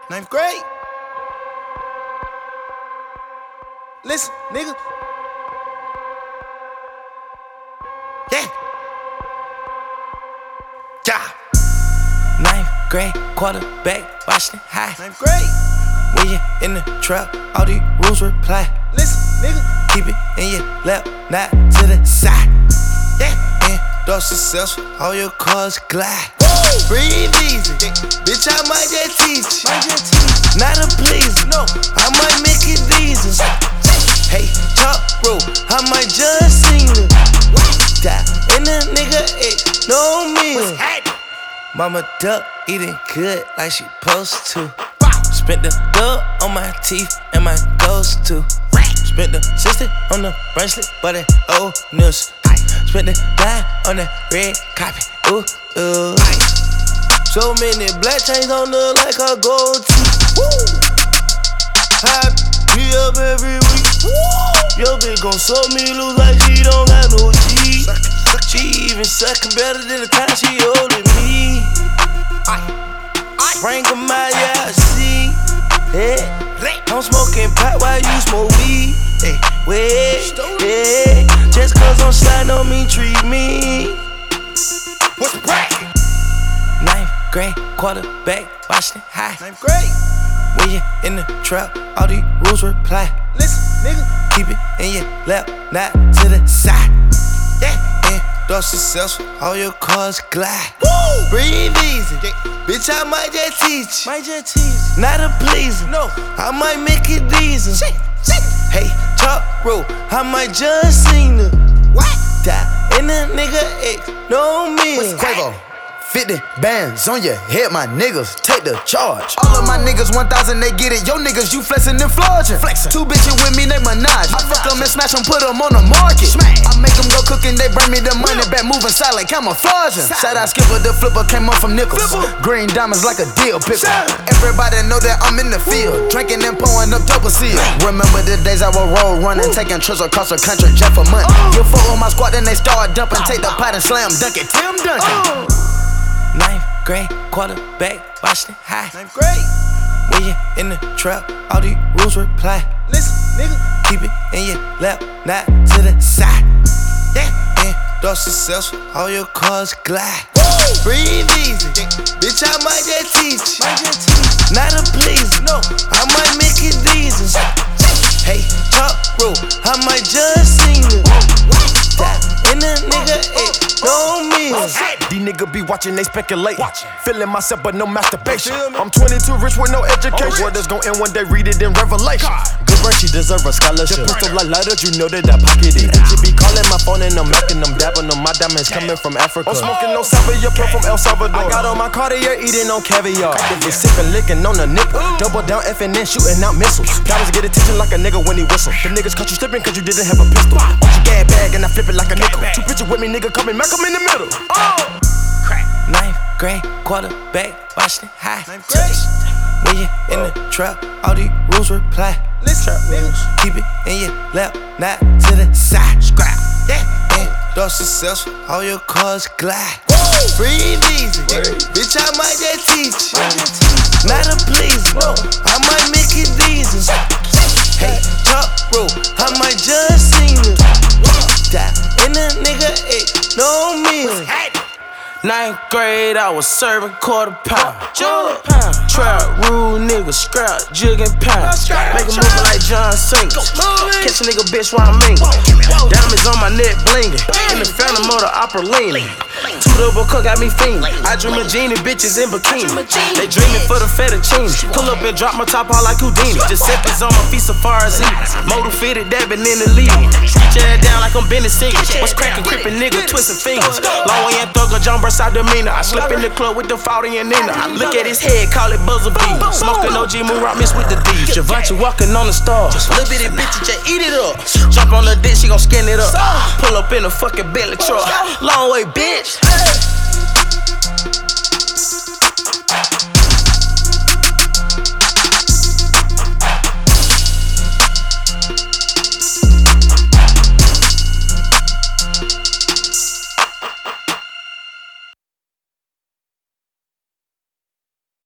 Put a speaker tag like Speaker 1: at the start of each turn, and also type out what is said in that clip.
Speaker 1: Ninth grade. Listen, nigga. Yeah. Yeah.
Speaker 2: Ninth grade, quarterback, Washington High.
Speaker 1: Ninth grade.
Speaker 2: When you in the trap, all these rules reply.
Speaker 1: Listen, nigga.
Speaker 2: Keep it in your lap, not to the side.
Speaker 1: Yeah.
Speaker 2: Endorse successful, all your cars glide.
Speaker 1: Woo.
Speaker 2: Breathe easy,
Speaker 1: Yeah.
Speaker 2: bitch, I might just teach you.
Speaker 1: Might just teach.
Speaker 2: Not a pleaser,
Speaker 1: No.
Speaker 2: I might make it diesel. Hey, top rope, I might just sing it. Die in a nigga, it no meal. Mama duck eating good like she supposed to. Spent the dub on my teeth and my toes too. Spent the 60 on the bracelet, but it old news. Spent the dime on the red carpet, ooh, ooh. So many black chains on the like a gold teeth. High be up every week. Yo bitch gon' suck me loose like she don't got no G. She even suckin' better than the time she holdin' me. Bring 'em out, yeah, I see. Yeah. I'm smoking pot while you smoke weed. Hey, wait, yeah. Just cause I'm sliding on me, treat me.
Speaker 1: What's the bracket?
Speaker 2: Ninth grade, quarterback, Washington High.
Speaker 1: Ninth grade.
Speaker 2: When you in the trap, all these rules reply.
Speaker 1: Listen, nigga.
Speaker 2: Keep it in your lap, not to the side.
Speaker 1: Yeah.
Speaker 2: Endorse successful, all your cars glide.
Speaker 1: Woo.
Speaker 2: Breathe easy,
Speaker 1: Yeah.
Speaker 2: bitch, I might just teach you.
Speaker 1: Might just tease.
Speaker 2: Not a pleaser,
Speaker 1: No.
Speaker 2: I might make it diesel.
Speaker 1: Shit.
Speaker 2: Hey, top rope, I might just sing it.
Speaker 1: What?
Speaker 2: Die in a nigga X, no meal.
Speaker 3: Quavo, 50 bands on your head, my niggas, take the charge. All of my niggas 1,000, they get it. Yo niggas, you flexing and flogging. Two bitches with me, they menage. I fuck them and smash them, put them on the market. I make them go cooking, they bring me the money back, moving silent, camouflaging. Shout out Skipper, the flipper came up from nickels. Green diamonds like a deal picker. Everybody know that I'm in the field, drinking and pouring up double seal. Remember the days I would roll running, taking trips across the country just for money. You fuck with my squad, then they start dumping, take the pot and slam dunk it. Tim Duncan.
Speaker 2: Ninth grade, quarterback, Washington High.
Speaker 1: Ninth grade.
Speaker 2: When you in the trap, all these rules reply.
Speaker 1: Listen, nigga.
Speaker 2: Keep it in your lap, not to the side.
Speaker 1: Yeah.
Speaker 2: Endorse successful, all your cars glide.
Speaker 1: Woo.
Speaker 2: Breathe easy,
Speaker 1: Yeah.
Speaker 2: bitch, I might just teach you.
Speaker 1: Might just tease.
Speaker 2: Not a pleaser,
Speaker 1: No.
Speaker 2: I might make it diesel. Hey, top rope, I might just sing it. Die in a nigga, it no meal.
Speaker 4: These niggas be watching, they speculate. Feeling myself, but no masturbation. I'm 22, rich with no education. Word that's gon' end one day, read it in Revelation. Good brain, she deserve a scholarship. Pistol like lighter, you know that I pocket it. She be calling my phone and I'm knocking them, dabbing them. My diamonds coming from Africa. I'm smoking no Salvia, pearl from El Salvador. I got on my Cartier, eating on caviar. They sipping, licking on the nipple. Double down, effing and shooting out missiles. Cowards get attention like a nigga when he whistle. The niggas caught you slipping cause you didn't have a pistol. Watch your gas bag and I flip it like a nickel. Two bitches with me, nigga, coming back, I'm in the middle.
Speaker 2: Ninth grade, quarterback, Washington High.
Speaker 1: Ninth grade.
Speaker 2: When you in the trap, all these rules reply.
Speaker 1: Listen, nigga.
Speaker 2: Keep it in your lap, not to the side.
Speaker 1: Scrap. Yeah.
Speaker 2: Endorse successful, all your cars glide.
Speaker 1: Woo.
Speaker 2: Breathe easy, bitch, I might just teach you. Not a pleaser, no, I might make it diesel. Hey, top rope, I might just sing it. Die in a nigga, it no meal. Ninth grade, I was serving quarter pound. Trap rule, nigga, scrap, jig and pound. Make a move like John Cena. Catch a nigga bitch while I'm mingling. Diamonds on my neck blinging. In the phantom of the opera leaning. Two double cook got me fiending. I dream of genie bitches in bikini. They dreaming for the fettuccine. Pull up and drop my top all like Houdini. Just seconds on my feet so far as eating. Motor fitted, dabbing in the lead. Reach your head down like I'm Benny Siegel. What's cracking, crippin' nigga, twisting fingers. Long way and thugger, John Burst demeanor. I slip in the club with the 40 and Nina. I look at his head, call it buzzer beat. Smoking OG Moon Rock mixed with the D. Givenchy walking on the stars. Little bitty bitch, just eat it up. Jump on the dick, she gon' skin it up. Pull up in a fucking Bentley truck. Long way, bitch.